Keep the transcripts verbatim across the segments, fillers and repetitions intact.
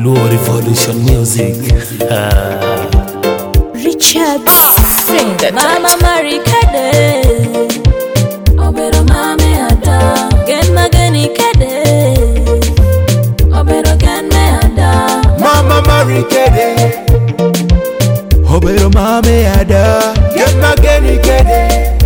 Luo Revolution Music. Ah. Richard Sing Mama Mary Kade Obero Mame Ada Gen Magani Kade Obero Gen Me Ada Mama Mary Kade Obero Mame Ada Gen Magani Kade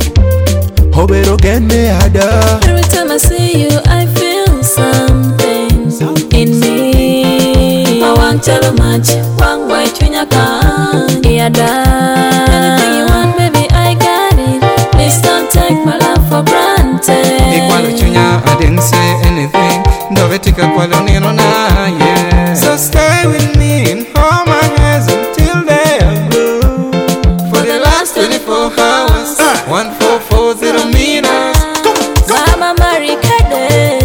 Obero Gen Me Ada. Every time I see you I feel something in me. I want to tell much Wang Wai Chunyaka Yada. Anything you want baby I got it. Please don't take my love for granted. Igual chunya I didn't say anything. Dovetika kwalonino na yeah. So stay with me and hold my hands until they are blue. For the last twenty-four hours, one four four zero meters. Mama Mary Kade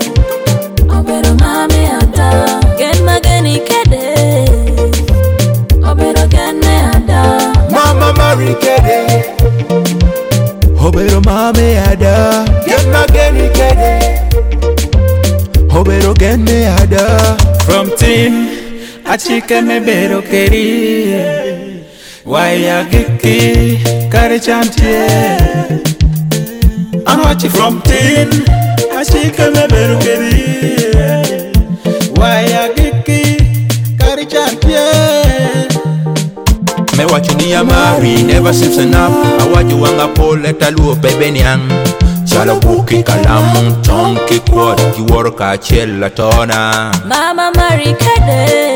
Obero Mame Ada Gen Magani Kade Obero Gen Me Ada. Mama Mary Kade Obero Mame Ada Gen Magani Kade Obero Gen Me Ada. From teen, I chicken me better keri. Why ya giki, kare chantie. And watch it from teen, I chicken me better keri. Why ya giki, kare chantie. Me watch you near Mary, never seems enough. I watch you wanga pole, let a loop baby nyang. Chala buki kalamu, chonki quad, you work a chella tona. Mama Mary Kade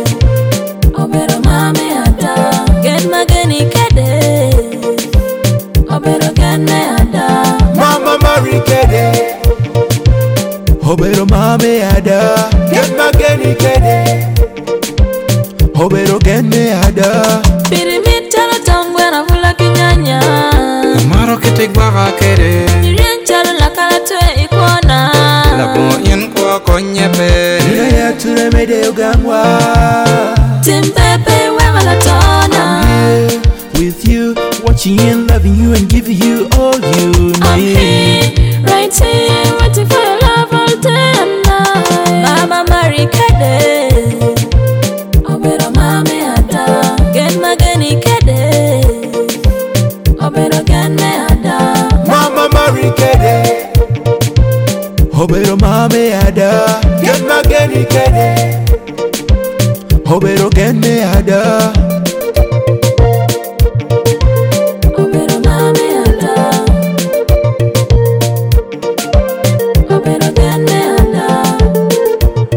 Obero Mame Ada Gen Magani Kade Obero Gen Me Ada. Mama Mary Kade Obero Mame Ada Gen Magani Kade Obero Gen Me Ada. Pirimi tala tangwe na vula kinyanya Maro kete gwaga kere. Nirien tala lakala tue ikona Labo yen kwa konyebe. Nina ya ture mede ugangwa. Timpepe we wala tona. Here with you, watching and loving you and giving you all you I'm need. here, right here, waiting for your love all day and night. Mama Mary Kade Obero Mame Ada Gen Magani Kade Obero Gen Me Ada. Mama Mary Kade Obero Mame Ada Gen Magani Kade Obero Gen Me Ada. Obero Mame Ada Obero Gen Me Ada.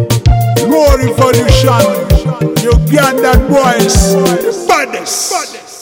Luo Revolution, Ugandan boys, the baddest.